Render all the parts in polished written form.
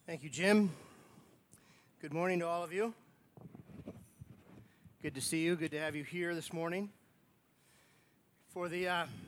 Thank you, Jim. Good morning to all of you. Good to see you. Good to have you here this morning. For the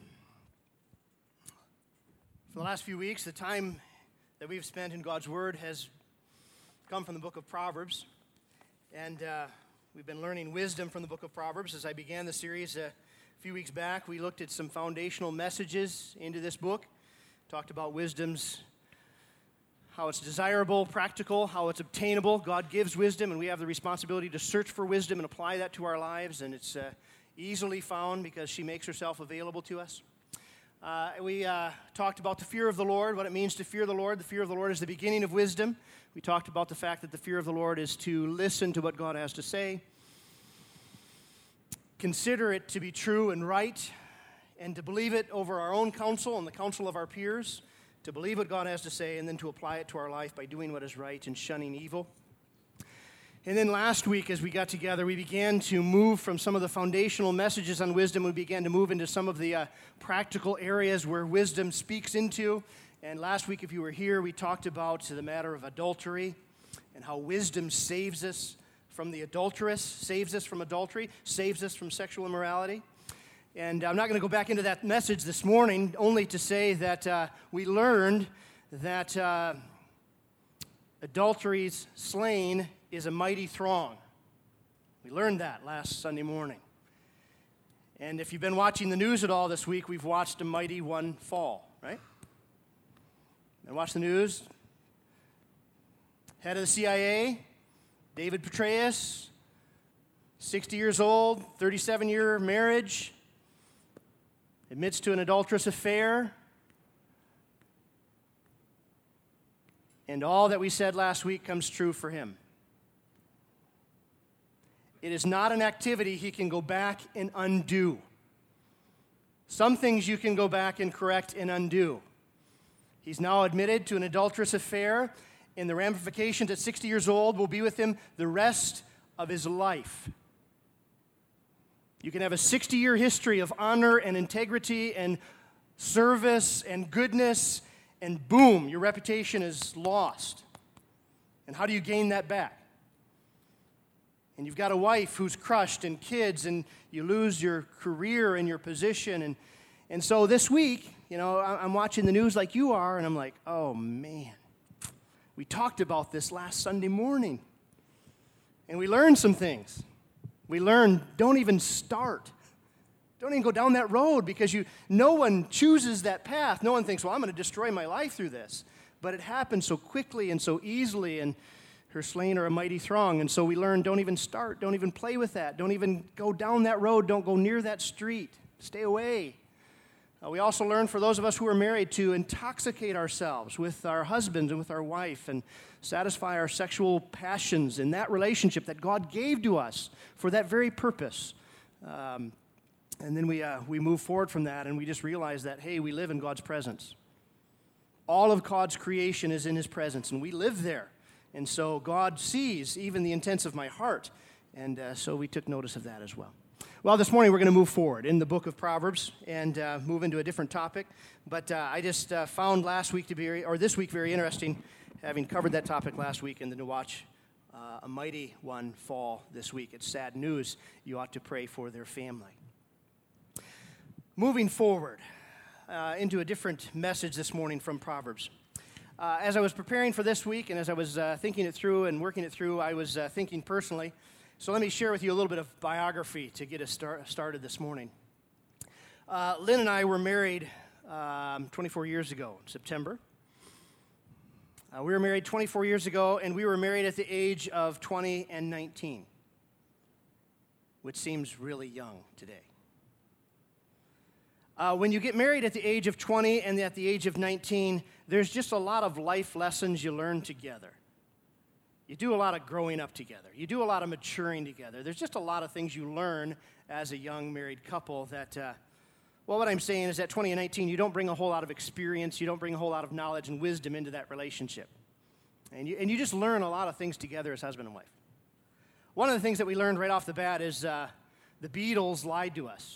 last few weeks, the time that we've spent in God's Word has come from the book of Proverbs. And we've been learning wisdom from the book of Proverbs. As I began the series a few weeks back, we looked at some foundational messages into this book, talked about wisdom's how it's desirable, practical, how it's obtainable. God gives wisdom, and we have the responsibility to search for wisdom and apply that to our lives, and it's easily found because she makes herself available to us. We talked about the fear of the Lord, what it means to fear the Lord. The fear of the Lord is the beginning of wisdom. We talked about the fact that the fear of the Lord is to listen to what God has to say, consider it to be true and right, and to believe it over our own counsel and the counsel of our peers, to believe what God has to say, and then to apply it to our life by doing what is right and shunning evil. And then last week, as we got together, we began to move from some of the foundational messages on wisdom. We began to move into some of the practical areas where wisdom speaks into. And last week, if you were here, we talked about the matter of adultery and how wisdom saves us from the adulteress, saves us from adultery, saves us from sexual immorality. And I'm not going to go back into that message this morning, only to say that we learned that adultery's slain is a mighty throng. We learned that last Sunday morning. And if you've been watching the news at all this week, we've watched a mighty one fall, right? And watch the news. Head of the CIA, David Petraeus, 60 years old, 37-year marriage, admits to an adulterous affair. And all that we said last week comes true for him. It is not an activity he can go back and undo. Some things you can go back and correct and undo. He's now admitted to an adulterous affair, and the ramifications at 60 years old will be with him the rest of his life. You can have a 60-year history of honor and integrity and service and goodness, and boom, your reputation is lost. And how do you gain that back? And you've got a wife who's crushed and kids, and you lose your career and your position. And so this week, I'm watching the news like you are, and I'm like, oh, man. We talked about this last Sunday morning, and we learned some things. We learned, don't even start. Don't even go down that road, because no one chooses that path. No one thinks, well, I'm going to destroy my life through this. But it happens so quickly and so easily, and her slain are a mighty throng. And so we learned, don't even start. Don't even play with that. Don't even go down that road. Don't go near that street. Stay away. We also learned, for those of us who are married, to intoxicate ourselves with our husbands and with our wife and satisfy our sexual passions in that relationship that God gave to us for that very purpose. And then we move forward from that, and we just realize that, hey, we live in God's presence. All of God's creation is in His presence, and we live there. And so God sees even the intents of my heart, and so we took notice of that as well. Well, this morning we're going to move forward in the book of Proverbs and move into a different topic. But I just found this week very interesting, having covered that topic last week, and then to watch a mighty one fall this week. It's sad news. You ought to pray for their family. Moving forward into a different message this morning from Proverbs. As I was preparing for this week, and as I was thinking it through and working it through, I was thinking personally. So let me share with you a little bit of biography to get us started this morning. Lynn and I were married 24 years ago in September. We were married 24 years ago, and we were married at the age of 20 and 19, which seems really young today. When you get married at the age of 20 and at the age of 19, there's just a lot of life lessons you learn together. You do a lot of growing up together. You do a lot of maturing together. There's just a lot of things you learn as a young married couple that, what I'm saying is at 20 and 19, you don't bring a whole lot of experience, you don't bring a whole lot of knowledge and wisdom into that relationship. And you just learn a lot of things together as husband and wife. One of the things that we learned right off the bat is the Beatles lied to us.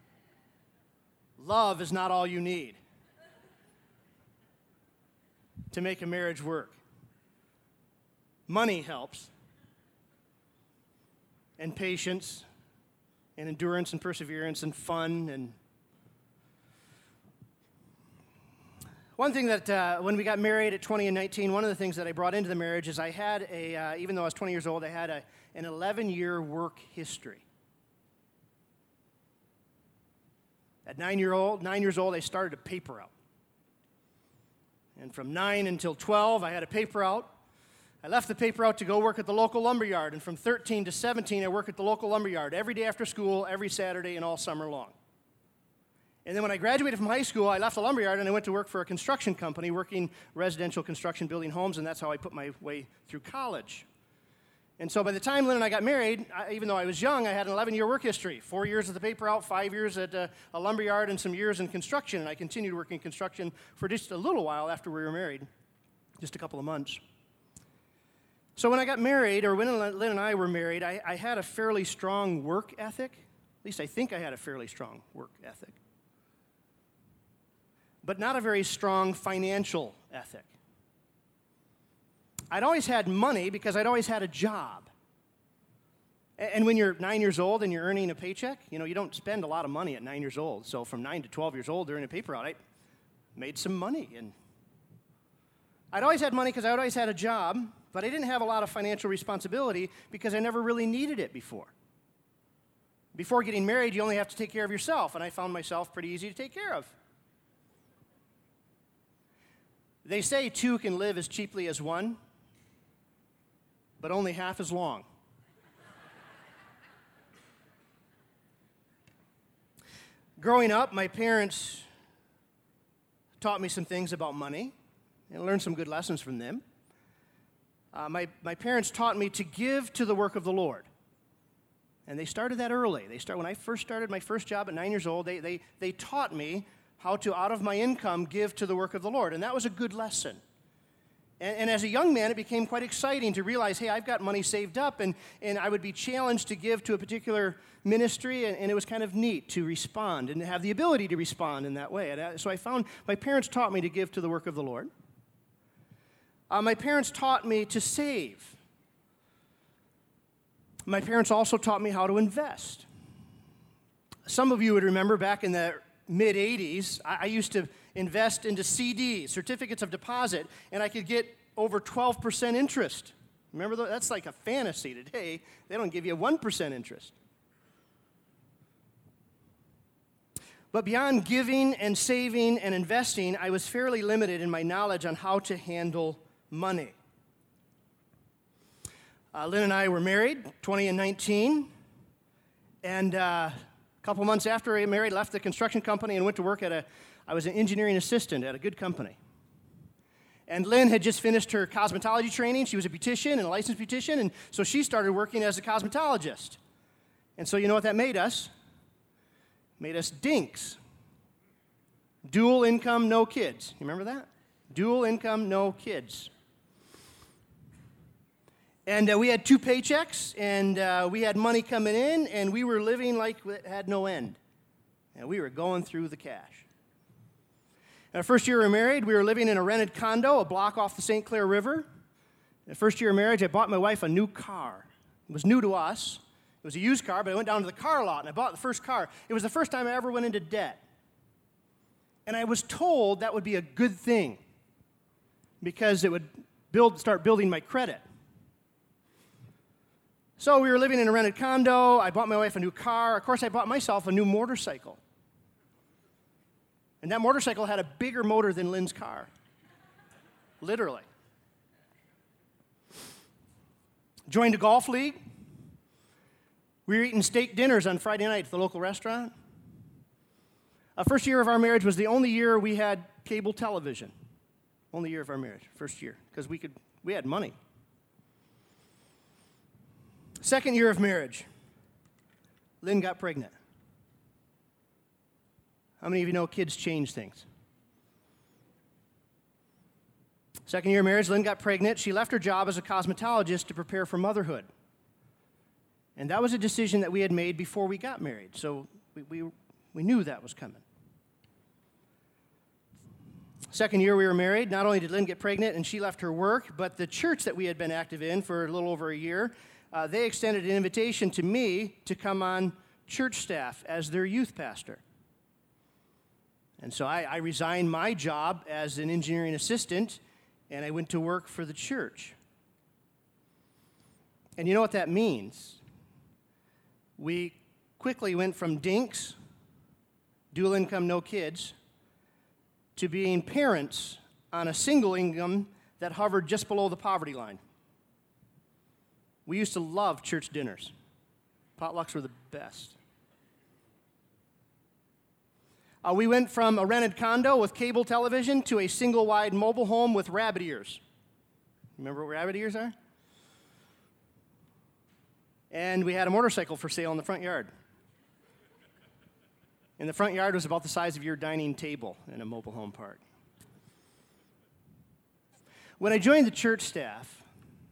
Love is not all you need. to make a marriage work. Money helps, and patience, and endurance, and perseverance, and fun, and one thing that when we got married at 20 and 19, one of the things that I brought into the marriage is I had even though I was 20 years old, I had an 11-year work history. At 9 years old, I started a paper route. And from 9 until 12, I had a paper route. I left the paper route to go work at the local lumberyard. And from 13 to 17, I worked at the local lumberyard every day after school, every Saturday, and all summer long. And then when I graduated from high school, I left the lumberyard and I went to work for a construction company, working residential construction, building homes, and that's how I put my way through college. And so by the time Lynn and I got married, even though I was young, I had an 11-year work history. 4 years at the paper route, 5 years at a lumberyard, and some years in construction. And I continued working construction for just a little while after we were married, just a couple of months. So when I got married, or when Lynn and I were married, I had a fairly strong work ethic. At least I think I had a fairly strong work ethic. But not a very strong financial ethic. I'd always had money because I'd always had a job. And when you're 9 years old and you're earning a paycheck, you don't spend a lot of money at 9 years old. So from 9 to 12 years old during a paper route, I made some money. And I'd always had money because I'd always had a job, but I didn't have a lot of financial responsibility because I never really needed it before. Before getting married, you only have to take care of yourself, and I found myself pretty easy to take care of. They say two can live as cheaply as one, but only half as long. Growing up, my parents taught me some things about money and learned some good lessons from them. My parents taught me to give to the work of the Lord. And they started that early. When I first started my first job at 9 years old, they taught me how to, out of my income, give to the work of the Lord. And that was a good lesson. And as a young man, it became quite exciting to realize, hey, I've got money saved up, and I would be challenged to give to a particular ministry, and it was kind of neat to respond and have the ability to respond in that way. And so I found my parents taught me to give to the work of the Lord. My parents taught me to save. My parents also taught me how to invest. Some of you would remember back in the mid-'80s, I used to invest into CDs, certificates of deposit, and I could get over 12% interest. Remember, that's like a fantasy today. They don't give you 1% interest. But beyond giving and saving and investing, I was fairly limited in my knowledge on how to handle money. Lynn and I were married, 20 and 19, and a couple months after I got married, left the construction company and went to work I was an engineering assistant at a good company. And Lynn had just finished her cosmetology training. She was a beautician and a licensed beautician, and so she started working as a cosmetologist. And so you know what that made us? Made us dinks. Dual income, no kids. You remember that? Dual income, no kids. And we had 2 paychecks, and we had money coming in, and we were living like it had no end. And we were going through the cash. In our first year we were married, we were living in a rented condo, a block off the St. Clair River. In the first year of marriage, I bought my wife a new car. It was new to us. It was a used car, but I went down to the car lot, and I bought the first car. It was the first time I ever went into debt. And I was told that would be a good thing because it would start building my credit. So we were living in a rented condo. I bought my wife a new car. Of course, I bought myself a new motorcycle. And that motorcycle had a bigger motor than Lynn's car. Literally. Joined a golf league. We were eating steak dinners on Friday night at the local restaurant. Our first year of our marriage was the only year we had cable television. Only year of our marriage, first year, because we had money. Second year of marriage, Lynn got pregnant. How many of you know kids change things? Second year of marriage, Lynn got pregnant. She left her job as a cosmetologist to prepare for motherhood. And that was a decision that we had made before we got married, so we knew that was coming. Second year we were married, not only did Lynn get pregnant and she left her work, but the church that we had been active in for a little over a year, they extended an invitation to me to come on church staff as their youth pastor. And so I resigned my job as an engineering assistant, and I went to work for the church. And you know what that means? We quickly went from dinks, dual income, no kids, to being parents on a single income that hovered just below the poverty line. We used to love church dinners. Potlucks were the best. We went from a rented condo with cable television to a single-wide mobile home with rabbit ears. Remember what rabbit ears are? And we had a motorcycle for sale in the front yard. And the front yard was about the size of your dining table in a mobile home park. When I joined the church staff,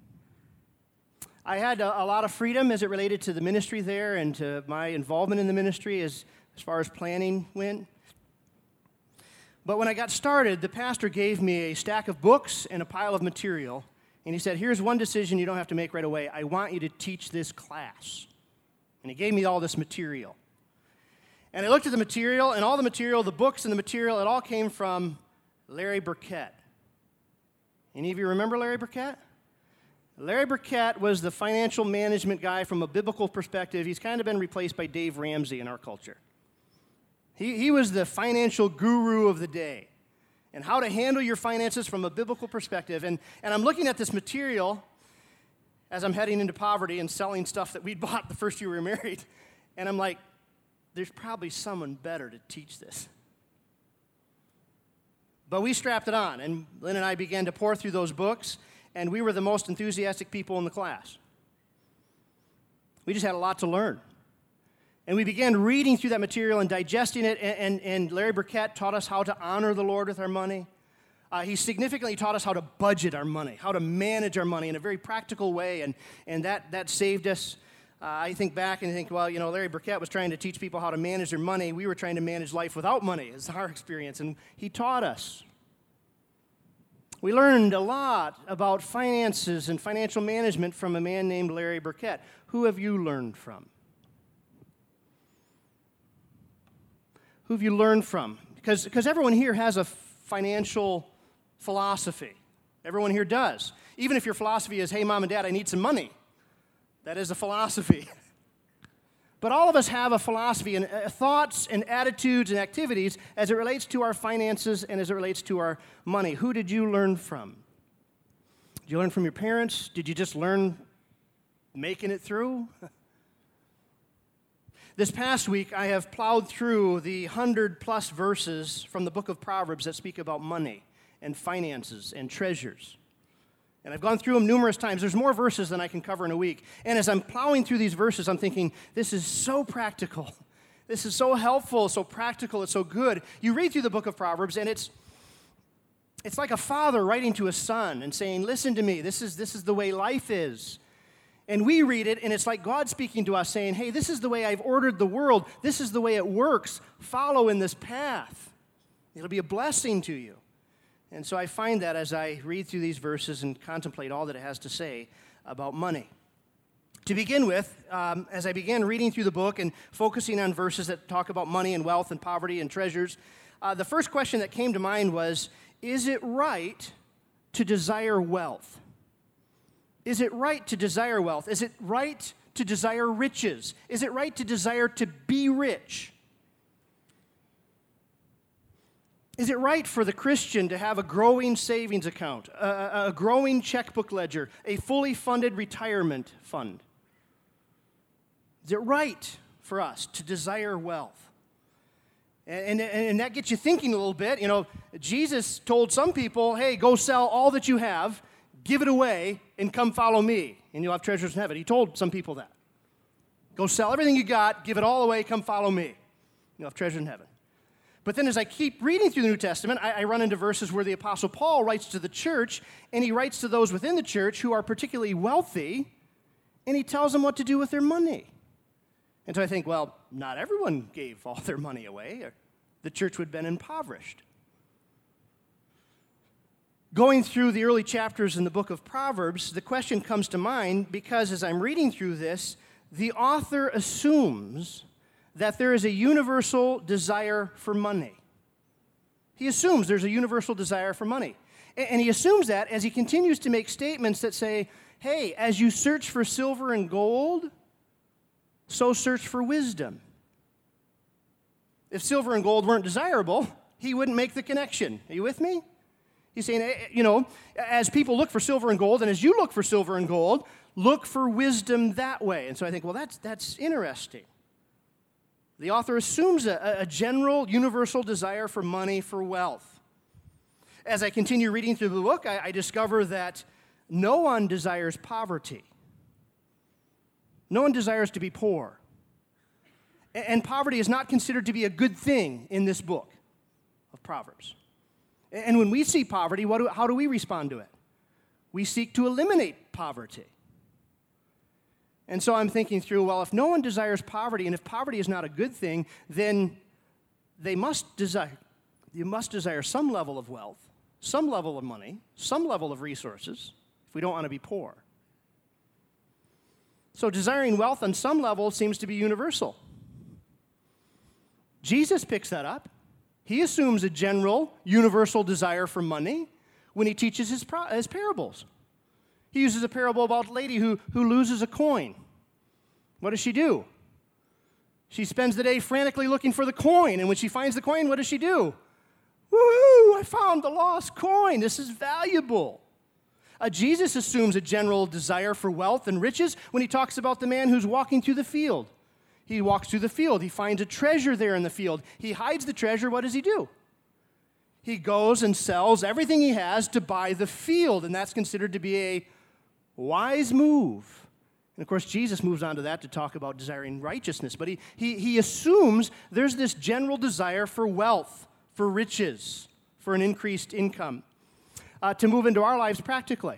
I had a lot of freedom as it related to the ministry there and to my involvement in the ministry as far as planning went. But when I got started, the pastor gave me a stack of books and a pile of material, and he said, here's one decision you don't have to make right away. I want you to teach this class. And he gave me all this material. And I looked at the material, and all the material, the books and the material, it all came from Larry Burkett. Any of you remember Larry Burkett? Larry Burkett was the financial management guy from a biblical perspective. He's kind of been replaced by Dave Ramsey in our culture. He was the financial guru of the day and how to handle your finances from a biblical perspective. And I'm looking at this material as I'm heading into poverty and selling stuff that we'd bought the first year we were married. And I'm like, there's probably someone better to teach this. But we strapped it on, and Lynn and I began to pour through those books, and we were the most enthusiastic people in the class. We just had a lot to learn. And we began reading through that material and digesting it, and Larry Burkett taught us how to honor the Lord with our money. He significantly taught us how to budget our money, how to manage our money in a very practical way, and that saved us. I think back and think, well, you know, Larry Burkett was trying to teach people how to manage their money. We were trying to manage life without money, is our experience, and he taught us. We learned a lot about finances and financial management from a man named Larry Burkett. Who have you learned from? Who have you learned from? Because everyone here has a financial philosophy. Everyone here does. Even if your philosophy is, hey, mom and dad, I need some money. That is a philosophy. But all of us have a philosophy and thoughts and attitudes and activities as it relates to our finances and as it relates to our money. Who did you learn from? Did you learn from your parents? Did you just learn making it through? This past week, I have plowed through the 100-plus verses from the book of Proverbs that speak about money and finances and treasures. And I've gone through them numerous times. There's more verses than I can cover in a week. And as I'm plowing through these verses, I'm thinking, this is so practical. This is so helpful, so practical, it's so good. You read through the book of Proverbs, and it's like a father writing to a son and saying, listen to me, this is the way life is. And we read it, and it's like God speaking to us saying, hey, this is the way I've ordered the world. This is the way it works. Follow in this path. It'll be a blessing to you. And so I find that as I read through these verses and contemplate all that it has to say about money. To begin with, as I began reading through the book and focusing on verses that talk about money and wealth and poverty and treasures, the first question that came to mind was, is it right to desire wealth? Is it right to desire wealth? Is it right to desire riches? Is it right to desire to be rich? Is it right for the Christian to have a growing savings account, a growing checkbook ledger, a fully funded retirement fund? Is it right for us to desire wealth? And that gets you thinking a little bit. You know, Jesus told some people, hey, go sell all that you have, give it away, and come follow me, and you'll have treasures in heaven. He told some people that. Go sell everything you got, give it all away, come follow me. You'll have treasure in heaven. But then as I keep reading through the New Testament, I run into verses where the Apostle Paul writes to the church, and he writes to those within the church who are particularly wealthy, and he tells them what to do with their money. And so I think, well, not everyone gave all their money away, or the church would have been impoverished. Going through the early chapters in the book of Proverbs, the question comes to mind because as I'm reading through this, the author assumes that there is a universal desire for money. He assumes there's a universal desire for money. And he assumes that as he continues to make statements that say, hey, as you search for silver and gold, so search for wisdom. If silver and gold weren't desirable, he wouldn't make the connection. Are you with me? He's saying, as people look for silver and gold, and as you look for silver and gold, look for wisdom that way. And so I think, well, that's interesting. The author assumes a general, universal desire for money, for wealth. As I continue reading through the book, I discover that no one desires poverty. No one desires to be poor. And poverty is not considered to be a good thing in this book of Proverbs. And when we see poverty, how do we respond to it? We seek to eliminate poverty. And so I'm thinking through, well, if no one desires poverty, and if poverty is not a good thing, then you must desire some level of wealth, some level of money, some level of resources, if we don't want to be poor. So desiring wealth on some level seems to be universal. Jesus picks that up. He assumes a general, universal desire for money when he teaches his parables. He uses a parable about a lady who loses a coin. What does she do? She spends the day frantically looking for the coin, and when she finds the coin, what does she do? Woo-hoo, I found the lost coin. This is valuable. Jesus assumes a general desire for wealth and riches when he talks about the man who's walking through the field. He walks through the field. He finds a treasure there in the field. He hides the treasure. What does he do? He goes and sells everything he has to buy the field, and that's considered to be a wise move. And, of course, Jesus moves on to that to talk about desiring righteousness. But he assumes there's this general desire for wealth, for riches, for an increased income, to move into our lives practically.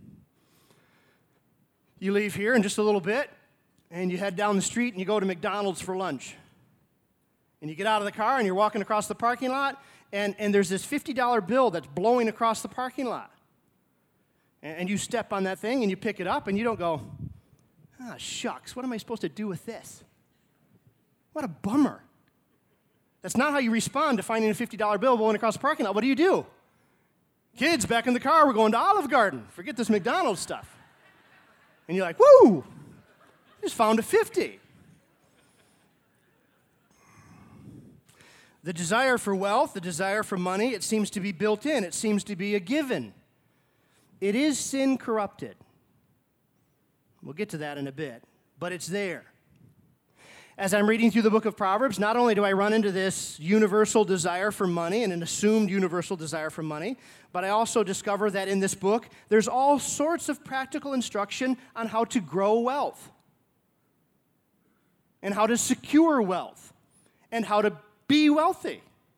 You leave here in just a little bit, and you head down the street and you go to McDonald's for lunch. And you get out of the car and you're walking across the parking lot, and there's this $50 bill that's blowing across the parking lot. And you step on that thing and you pick it up and you don't go, shucks, what am I supposed to do with this? What a bummer. That's not how you respond to finding a $50 bill blowing across the parking lot. What do? Kids, back in the car, we're going to Olive Garden. Forget this McDonald's stuff. And you're like, woo! Just found a 50. The desire for wealth, the desire for money, it seems to be built in. It seems to be a given. It is sin corrupted. We'll get to that in a bit, but it's there. As I'm reading through the book of Proverbs, not only do I run into this universal desire for money and an assumed universal desire for money, but I also discover that in this book, there's all sorts of practical instruction on how to grow wealth, and how to secure wealth, and how to be wealthy.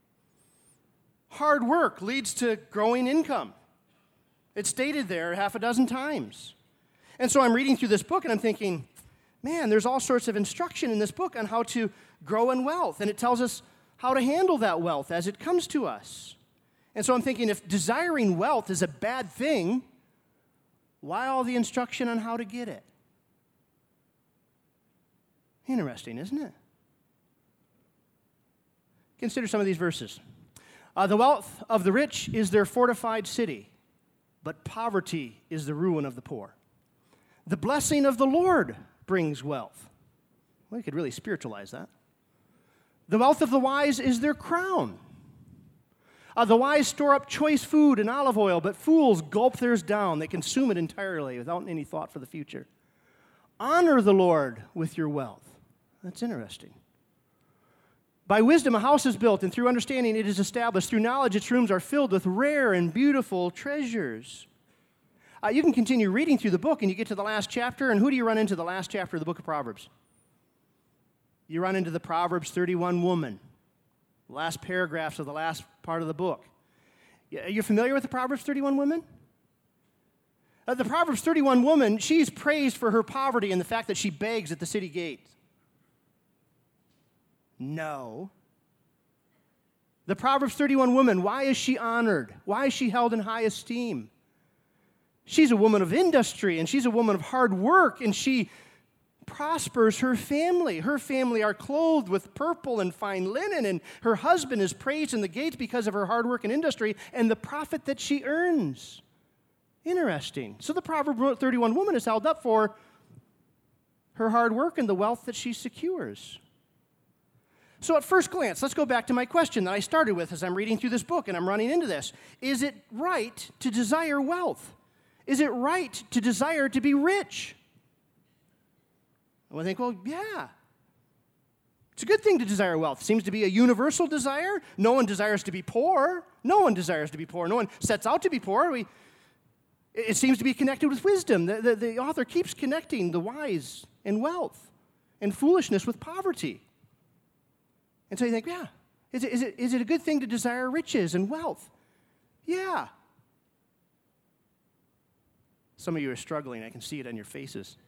Hard work leads to growing income. It's stated there half a dozen times. And so I'm reading through this book and I'm thinking, man, there's all sorts of instruction in this book on how to grow in wealth. And it tells us how to handle that wealth as it comes to us. And so I'm thinking, if desiring wealth is a bad thing, why all the instruction on how to get it? Interesting, isn't it? Consider some of these verses. The wealth of the rich is their fortified city, but poverty is the ruin of the poor. The blessing of the Lord brings wealth. Well, you could really spiritualize that. The wealth of the wise is their crown. The wise store up choice food and olive oil, but fools gulp theirs down. They consume it entirely without any thought for the future. Honor the Lord with your wealth. That's interesting. By wisdom, a house is built, and through understanding, it is established. Through knowledge, its rooms are filled with rare and beautiful treasures. You can continue reading through the book, and you get to the last chapter, and who do you run into the last chapter of the book of Proverbs? You run into the Proverbs 31 woman, the last paragraphs of the last part of the book. Are you familiar with the Proverbs 31 woman? The Proverbs 31 woman, she's praised for her poverty and the fact that she begs at the city gate. No. The Proverbs 31 woman, why is she honored? Why is she held in high esteem? She's a woman of industry, and she's a woman of hard work, and she prospers her family. Her family are clothed with purple and fine linen, and her husband is praised in the gates because of her hard work and industry and the profit that she earns. Interesting. So the Proverbs 31 woman is held up for her hard work and the wealth that she secures. So at first glance, let's go back to my question that I started with as I'm reading through this book and I'm running into this. Is it right to desire wealth? Is it right to desire to be rich? And I think, well, yeah. It's a good thing to desire wealth. It seems to be a universal desire. No one desires to be poor. No one desires to be poor. No one sets out to be poor. It seems to be connected with wisdom. The author keeps connecting the wise and wealth and foolishness with poverty. And so you think, yeah, is it a good thing to desire riches and wealth? Yeah. Some of you are struggling. I can see it on your faces.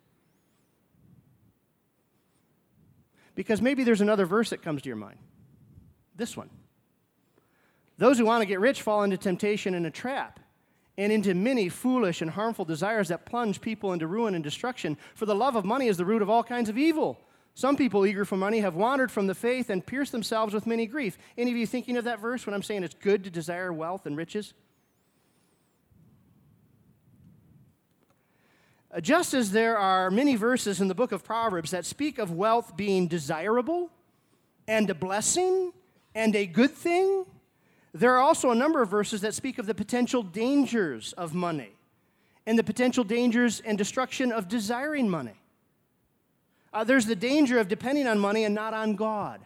Because maybe there's another verse that comes to your mind. This one. Those who want to get rich fall into temptation and a trap, and into many foolish and harmful desires that plunge people into ruin and destruction. For the love of money is the root of all kinds of evil. Some people eager for money have wandered from the faith and pierced themselves with many grief. Any of you thinking of that verse when I'm saying it's good to desire wealth and riches? Just as there are many verses in the book of Proverbs that speak of wealth being desirable and a blessing and a good thing, there are also a number of verses that speak of the potential dangers of money and the potential dangers and destruction of desiring money. There's the danger of depending on money and not on God.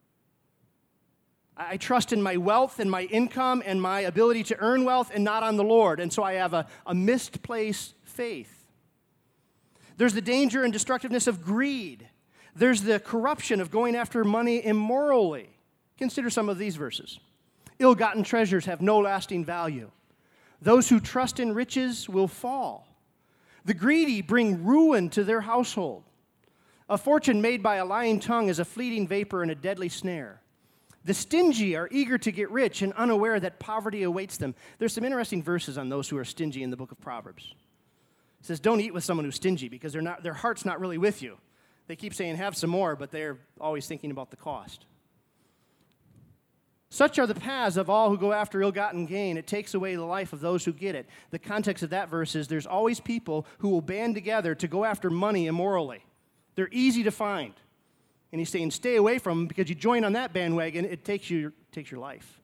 I trust in my wealth and my income and my ability to earn wealth and not on the Lord, and so I have a misplaced faith. There's the danger and destructiveness of greed. There's the corruption of going after money immorally. Consider some of these verses. Ill-gotten treasures have no lasting value. Those who trust in riches will fall. The greedy bring ruin to their household. A fortune made by a lying tongue is a fleeting vapor and a deadly snare. The stingy are eager to get rich and unaware that poverty awaits them. There's some interesting verses on those who are stingy in the book of Proverbs. It says, don't eat with someone who's stingy because their heart's not really with you. They keep saying, have some more, but they're always thinking about the cost. Such are the paths of all who go after ill-gotten gain. It takes away the life of those who get it. The context of that verse is there's always people who will band together to go after money immorally. They're easy to find. And he's saying, stay away from them because you join on that bandwagon, it takes your life.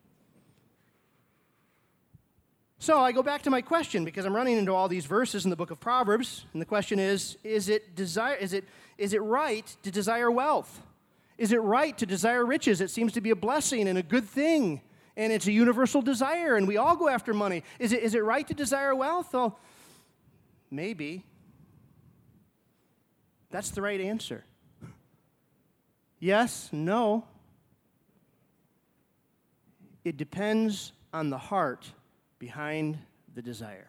So I go back to my question because I'm running into all these verses in the book of Proverbs, and the question is it right to desire wealth? Is it right to desire riches? It seems to be a blessing and a good thing, and it's a universal desire, and we all go after money. Is it right to desire wealth? Well, maybe. That's the right answer. Yes, no. It depends on the heart behind the desire.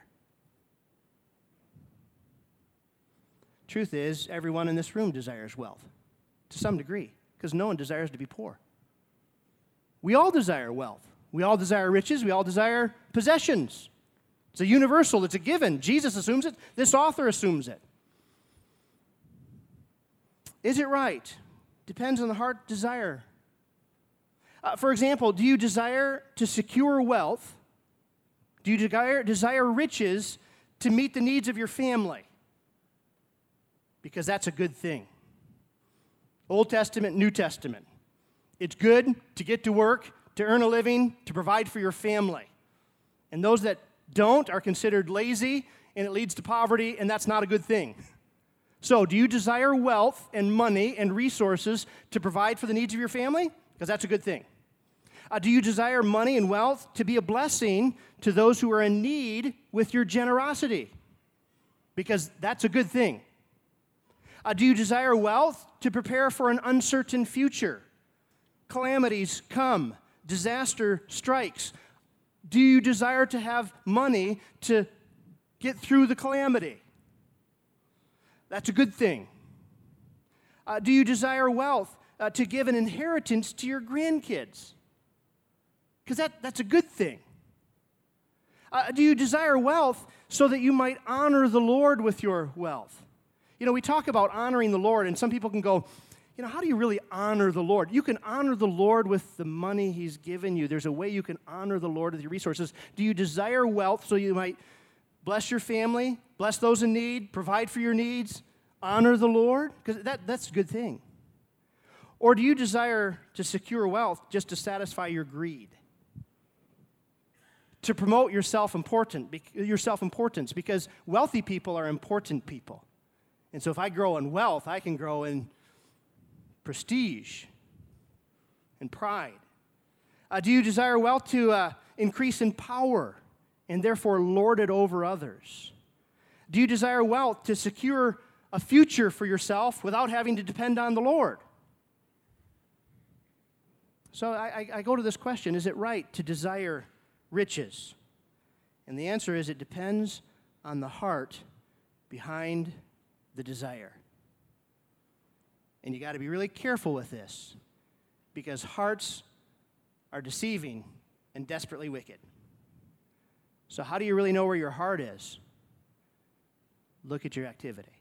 Truth is, everyone in this room desires wealth to some degree because no one desires to be poor. We all desire wealth. We all desire riches. We all desire possessions. It's a universal. It's a given. Jesus assumes it. This author assumes it. Is it right? Depends on the heart desire. For example, do you desire to secure wealth? Do you desire riches to meet the needs of your family? Because that's a good thing. Old Testament, New Testament. It's good to get to work, to earn a living, to provide for your family. And those that don't are considered lazy, and it leads to poverty, and that's not a good thing. So, do you desire wealth and money and resources to provide for the needs of your family? Because that's a good thing. Do you desire money and wealth to be a blessing to those who are in need with your generosity? Because that's a good thing. Do you desire wealth to prepare for an uncertain future? Calamities come, disaster strikes. Do you desire to have money to get through the calamity? That's a good thing. Do you desire wealth to give an inheritance to your grandkids? Because that's a good thing. Do you desire wealth so that you might honor the Lord with your wealth? You know, we talk about honoring the Lord, and some people can go, you know, how do you really honor the Lord? You can honor the Lord with the money He's given you. There's a way you can honor the Lord with your resources. Do you desire wealth so you might bless your family, bless those in need, provide for your needs, honor the Lord? Because that's a good thing. Or do you desire to secure wealth just to satisfy your greed? To promote your self-importance, because wealthy people are important people. And so if I grow in wealth, I can grow in prestige and pride. Do you desire wealth to increase in power and therefore lord it over others? Do you desire wealth to secure a future for yourself without having to depend on the Lord? So I go to this question, is it right to desire riches? And the answer is it depends on the heart behind the desire. And you got to be really careful with this, because hearts are deceiving and desperately wicked. So how do you really know where your heart is? Look at your activity.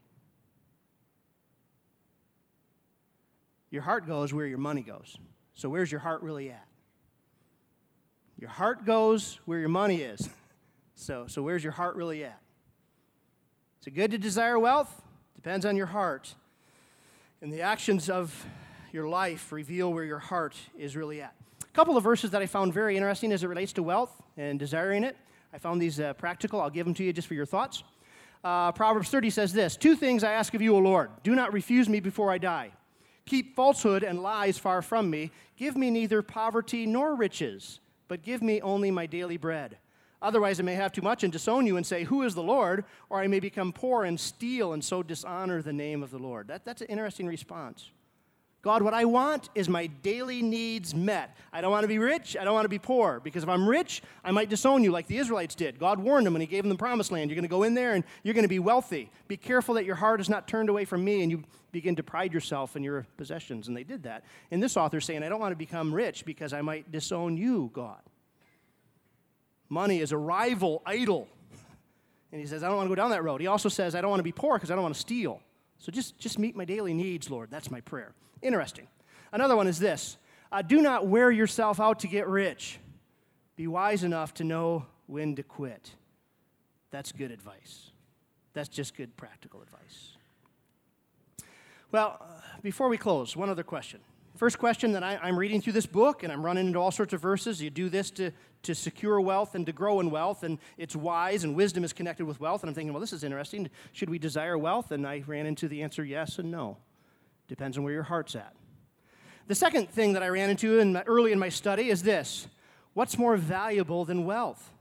Your heart goes where your money goes. So where's your heart really at? Your heart goes where your money is. So where's your heart really at? Is it good to desire wealth? Depends on your heart. And the actions of your life reveal where your heart is really at. A couple of verses that I found very interesting as it relates to wealth and desiring it. I found these practical. I'll give them to you just for your thoughts. Proverbs 30 says this, 2 things I ask of you, O Lord. Do not refuse me before I die. Keep falsehood and lies far from me. Give me neither poverty nor riches, but give me only my daily bread. Otherwise I may have too much and disown you and say, who is the Lord? Or I may become poor and steal and so dishonor the name of the Lord. That's an interesting response. God, what I want is my daily needs met. I don't want to be rich. I don't want to be poor. Because if I'm rich, I might disown you like the Israelites did. God warned them when He gave them the promised land. You're going to go in there and you're going to be wealthy. Be careful that your heart is not turned away from me and you begin to pride yourself in your possessions. And they did that. And this author's saying, I don't want to become rich because I might disown you, God. Money is a rival idol. And he says, I don't want to go down that road. He also says, I don't want to be poor because I don't want to steal. So just meet my daily needs, Lord. That's my prayer. Interesting. Another one is this. Do not wear yourself out to get rich. Be wise enough to know when to quit. That's good advice. That's just good practical advice. Well, before we close, one other question. First question that I'm reading through this book, and I'm running into all sorts of verses. You do this to secure wealth and to grow in wealth, and it's wise, and wisdom is connected with wealth. And I'm thinking, well, this is interesting. Should we desire wealth? And I ran into the answer yes and no. Depends on where your heart's at. The second thing that I ran into early in my study is this. What's more valuable than wealth?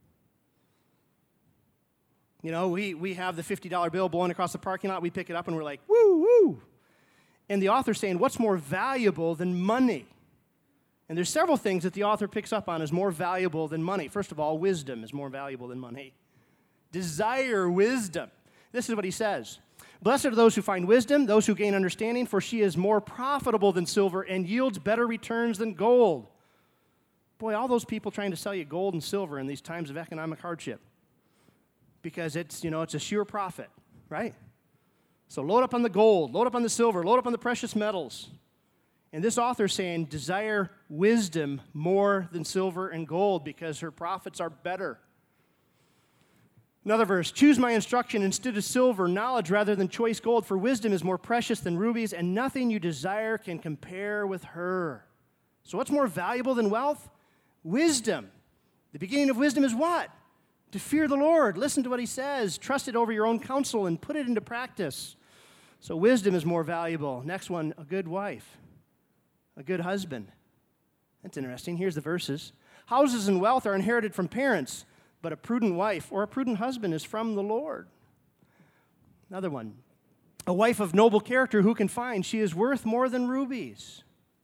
You know, we have the $50 bill blowing across the parking lot. We pick it up and we're like, woo, woo. And the author's saying, what's more valuable than money? And there's several things that the author picks up on as more valuable than money. First of all, wisdom is more valuable than money. Desire wisdom. This is what he says. Blessed are those who find wisdom, those who gain understanding, for she is more profitable than silver and yields better returns than gold. Boy, all those people trying to sell you gold and silver in these times of economic hardship. Because it's a sure profit, right? So load up on the gold, load up on the silver, load up on the precious metals. And this author's saying, desire wisdom more than silver and gold because her profits are better. Another verse, choose my instruction instead of silver, knowledge rather than choice gold, for wisdom is more precious than rubies, and nothing you desire can compare with her. So what's more valuable than wealth? Wisdom. The beginning of wisdom is what? To fear the Lord, listen to what He says, trust it over your own counsel, and put it into practice. So wisdom is more valuable. Next one, a good wife, a good husband. That's interesting. Here's the verses. Houses and wealth are inherited from parents, but a prudent wife or a prudent husband is from the Lord. Another one, a wife of noble character who can find? She is worth more than rubies.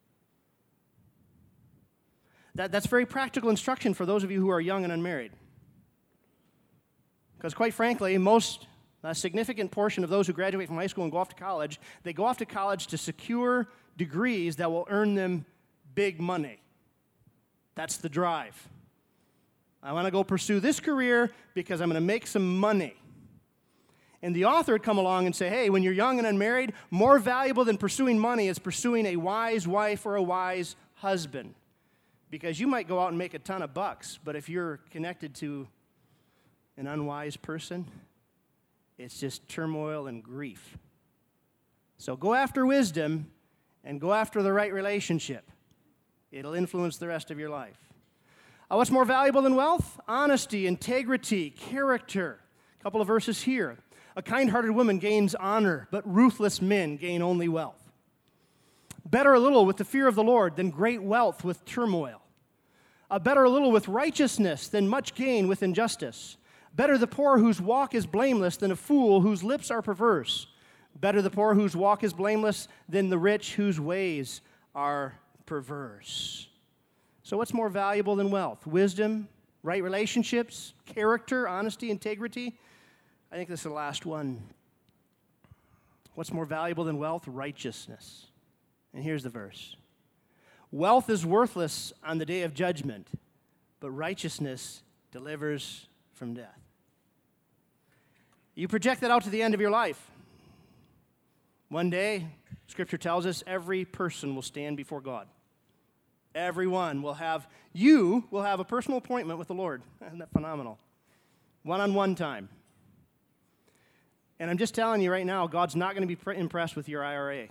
That's very practical instruction for those of you who are young and unmarried. Because quite frankly, a significant portion of those who graduate from high school and go off to college, they go off to college to secure degrees that will earn them big money. That's the drive. I want to go pursue this career because I'm going to make some money. And the author would come along and say, hey, when you're young and unmarried, more valuable than pursuing money is pursuing a wise wife or a wise husband. Because you might go out and make a ton of bucks, but if you're connected to an unwise person, it's just turmoil and grief. So go after wisdom and go after the right relationship. It'll influence the rest of your life. What's more valuable than wealth? Honesty, integrity, character. A couple of verses here. A kind-hearted woman gains honor, but ruthless men gain only wealth. Better a little with the fear of the Lord than great wealth with turmoil. Better a little with righteousness than much gain with injustice. Better the poor whose walk is blameless than a fool whose lips are perverse. Better the poor whose walk is blameless than the rich whose ways are perverse. So what's more valuable than wealth? Wisdom, right relationships, character, honesty, integrity? I think this is the last one. What's more valuable than wealth? Righteousness. And here's the verse. Wealth is worthless on the day of judgment, but righteousness delivers from death. You project that out to the end of your life. One day, Scripture tells us every person will stand before God. Everyone will have a personal appointment with the Lord. Isn't that phenomenal? One-on-one time. And I'm just telling you right now, God's not going to be impressed with your IRA.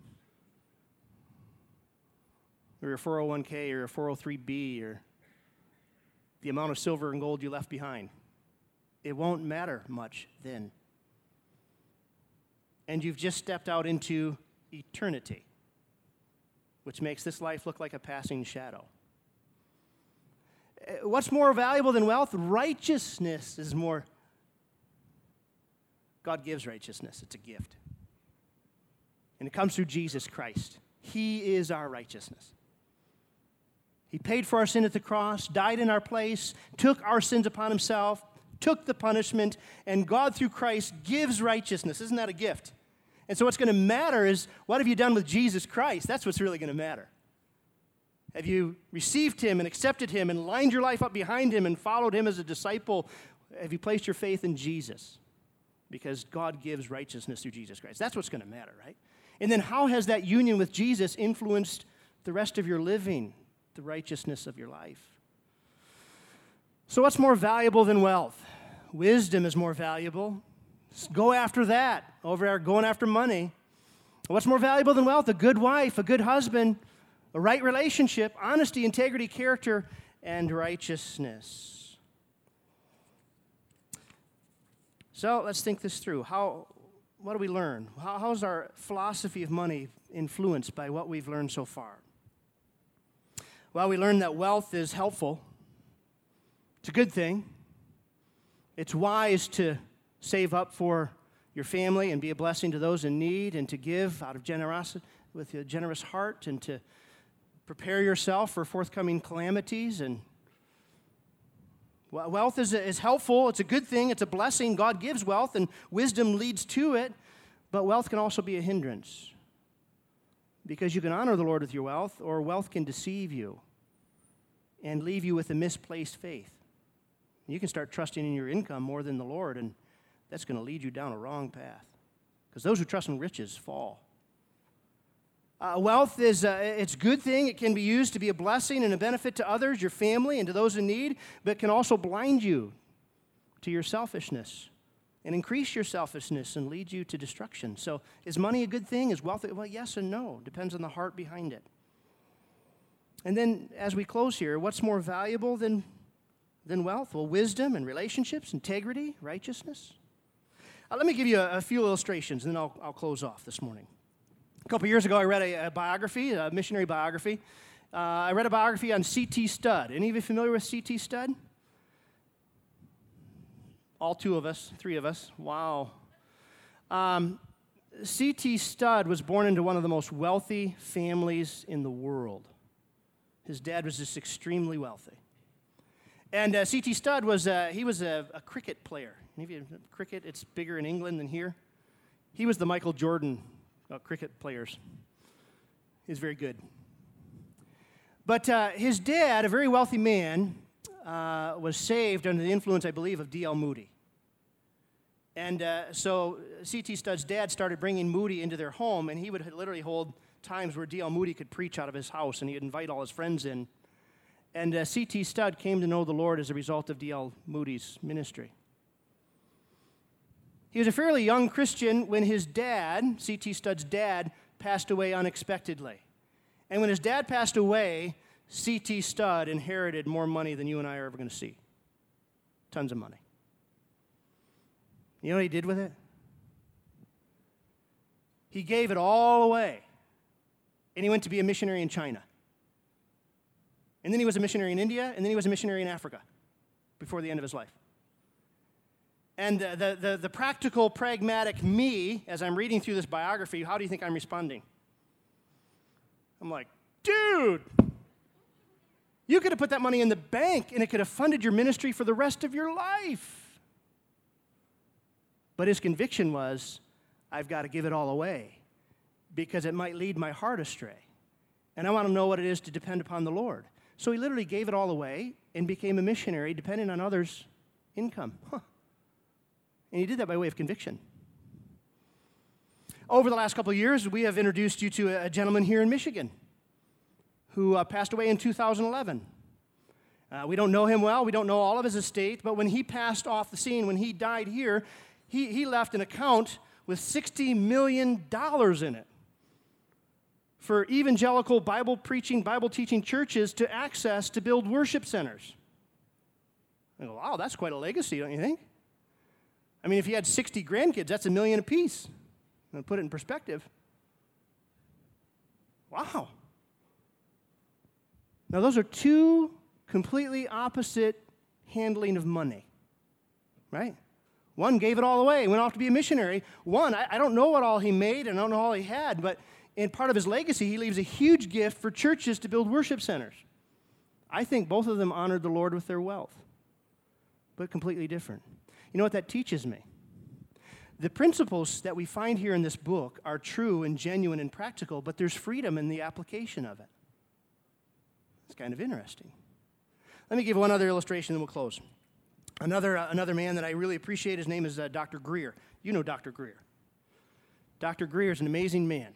Or your 401k or your 403b or the amount of silver and gold you left behind. It won't matter much then. And you've just stepped out into eternity, which makes this life look like a passing shadow. What's more valuable than wealth? Righteousness is more. God gives righteousness. It's a gift. And it comes through Jesus Christ. He is our righteousness. He paid for our sin at the cross, died in our place, took our sins upon himself, took the punishment, and God through Christ gives righteousness. Isn't that a gift? And so what's going to matter is, what have you done with Jesus Christ? That's what's really going to matter. Have you received him and accepted him and lined your life up behind him and followed him as a disciple? Have you placed your faith in Jesus? Because God gives righteousness through Jesus Christ. That's what's going to matter, right? And then how has that union with Jesus influenced the rest of your living, the righteousness of your life? So what's more valuable than wealth? Wisdom is more valuable. Go after that over going after money. What's more valuable than wealth? A good wife, a good husband, a right relationship, honesty, integrity, character, and righteousness. So let's think this through. What do we learn? How's our philosophy of money influenced by what we've learned so far? Well, we learned that wealth is helpful. It's a good thing. It's wise to save up for your family and be a blessing to those in need and to give out of generosity with a generous heart and to prepare yourself for forthcoming calamities. And wealth is helpful. It's a good thing. It's a blessing. God gives wealth and wisdom leads to it. But wealth can also be a hindrance because you can honor the Lord with your wealth, or wealth can deceive you and leave you with a misplaced faith. You can start trusting in your income more than the Lord, and that's going to lead you down a wrong path. Because those who trust in riches fall. Wealth is it's a good thing. It can be used to be a blessing and a benefit to others, your family, and to those in need, but it can also blind you to your selfishness and increase your selfishness and lead you to destruction. So is money a good thing? Is wealth? Well, yes and no. Depends on the heart behind it. And then as we close here, what's more valuable than wealth? Well, wisdom and relationships, integrity, righteousness. Let me give you a few illustrations, and then I'll close off this morning. A couple years ago, I read a biography, a missionary biography. I read a biography on C.T. Studd. Any of you familiar with C.T. Studd? All three of us. Wow. C.T. Studd was born into one of the most wealthy families in the world. His dad was just extremely wealthy. And C.T. Studd was a cricket player. Any of you know cricket? It's bigger in England than here. He was the Michael Jordan cricket players. He was very good. But his dad, a very wealthy man, was saved under the influence, I believe, of D.L. Moody. And so C.T. Studd's dad started bringing Moody into their home, and he would literally hold times where D.L. Moody could preach out of his house, and he'd invite all his friends in. And C.T. Studd came to know the Lord as a result of D.L. Moody's ministry. He was a fairly young Christian when his dad, C.T. Studd's dad, passed away unexpectedly. And when his dad passed away, C.T. Studd inherited more money than you and I are ever going to see. Tons of money. You know what he did with it? He gave it all away. And he went to be a missionary in China. And then he was a missionary in India, and then he was a missionary in Africa before the end of his life. And the practical, pragmatic me, as I'm reading through this biography, how do you think I'm responding? I'm like, dude, you could have put that money in the bank, and it could have funded your ministry for the rest of your life. But his conviction was, I've got to give it all away because it might lead my heart astray. And I want to know what it is to depend upon the Lord. So he literally gave it all away and became a missionary depending on others' income. And he did that by way of conviction. Over the last couple of years, we have introduced you to a gentleman here in Michigan who passed away in 2011. We don't know him well. We don't know all of his estate. But when he passed off the scene, when he died here, he left an account with $60 million in it for evangelical Bible preaching, Bible teaching churches to access to build worship centers. I go, wow, that's quite a legacy, don't you think? I mean, if he had 60 grandkids, that's $1 million apiece. And put it in perspective. Wow. Now, those are two completely opposite handling of money, right? One gave it all away, went off to be a missionary. One, I don't know what all he made, and I don't know all he had, but in part of his legacy, he leaves a huge gift for churches to build worship centers. I think both of them honored the Lord with their wealth, but completely different. You know what that teaches me? The principles that we find here in this book are true and genuine and practical, but there's freedom in the application of it. It's kind of interesting. Let me give one other illustration and we'll close. Another man that I really appreciate, his name is Dr. Greer. You know Dr. Greer. Dr. Greer is an amazing man.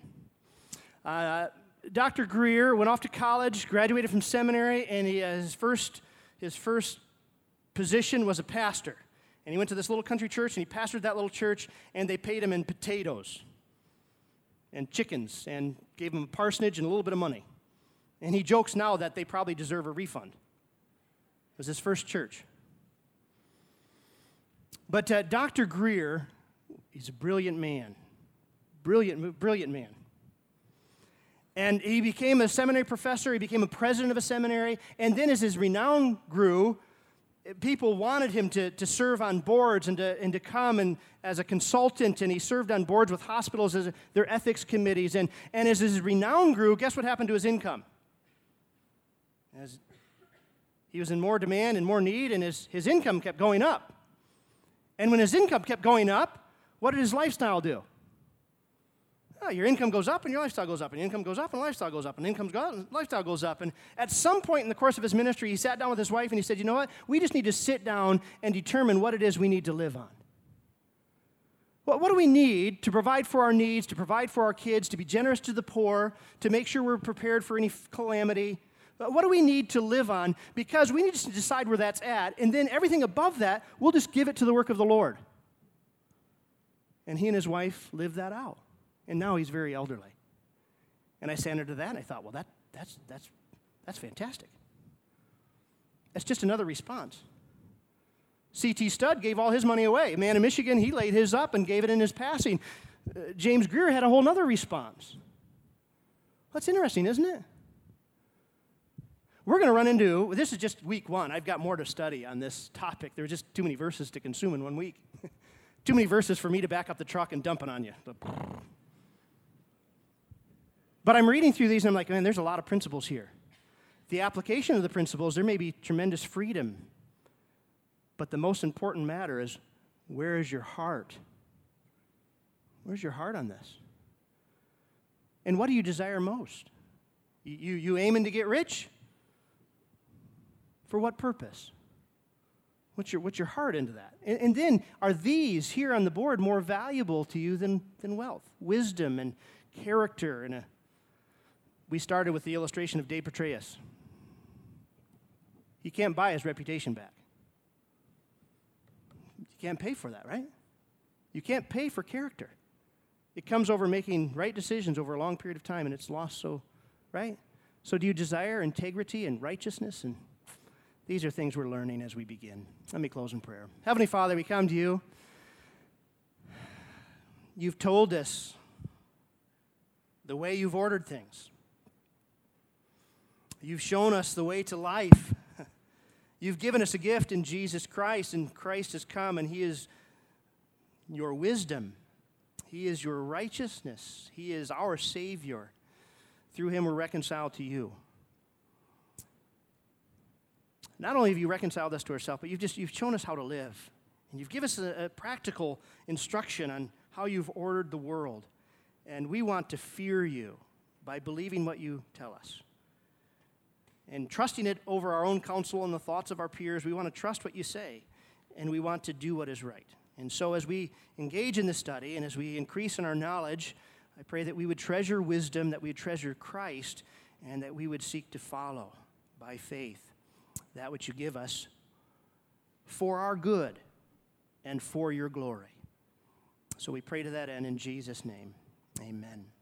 Dr. Greer went off to college, graduated from seminary, and his first position was a pastor. And he went to this little country church, and he pastored that little church, and they paid him in potatoes and chickens and gave him a parsonage and a little bit of money. And he jokes now that they probably deserve a refund. It was his first church. But Dr. Greer, he's a brilliant man. Brilliant man. And he became a seminary professor. He became a president of a seminary. And then as his renown grew, people wanted him to serve on boards and to come and as a consultant, and he served on boards with hospitals as their ethics committees. And as his renown grew, guess what happened to his income? As he was in more demand and more need, and his income kept going up. And when his income kept going up, what did his lifestyle do? Your income goes up and your lifestyle goes up, and your income goes up and lifestyle goes up, and income goes up and lifestyle goes up. And at some point in the course of his ministry, he sat down with his wife and he said, you know what? We just need to sit down and determine what it is we need to live on. What do we need to provide for our needs, to provide for our kids, to be generous to the poor, to make sure we're prepared for any calamity? What do we need to live on? Because we need to decide where that's at, and then everything above that, we'll just give it to the work of the Lord. And he and his wife lived that out. And now he's very elderly. And I sat under that, and I thought, well, that's fantastic. That's just another response. C.T. Studd gave all his money away. A man in Michigan, he laid his up and gave it in his passing. James Greer had a whole other response. That's interesting, isn't it? We're going to run into, this is just week one. I've got more to study on this topic. There are just too many verses to consume in 1 week. Too many verses for me to back up the truck and dump it on you. But I'm reading through these, and I'm like, man, there's a lot of principles here. The application of the principles, there may be tremendous freedom. But the most important matter is, where is your heart? Where's your heart on this? And what do you desire most? You aiming to get rich? For what purpose? What's your heart into that? And then, are these here on the board more valuable to you than wealth? Wisdom and character. We started with the illustration of Dave Petraeus. You can't buy his reputation back. You can't pay for that, right? You can't pay for character. It comes over making right decisions over a long period of time, and it's lost, so, right? So do you desire integrity and righteousness? And these are things we're learning as we begin. Let me close in prayer. Heavenly Father, we come to you. You've told us the way you've ordered things. You've shown us the way to life. You've given us a gift in Jesus Christ, and Christ has come, and he is your wisdom. He is your righteousness. He is our Savior. Through him we're reconciled to you. Not only have you reconciled us to ourselves, but you've shown us how to live. And you've given us a practical instruction on how you've ordered the world. And we want to fear you by believing what you tell us. And trusting it over our own counsel and the thoughts of our peers, we want to trust what you say, and we want to do what is right. And so as we engage in this study and as we increase in our knowledge, I pray that we would treasure wisdom, that we would treasure Christ, and that we would seek to follow by faith that which you give us for our good and for your glory. So we pray to that end in Jesus' name. Amen.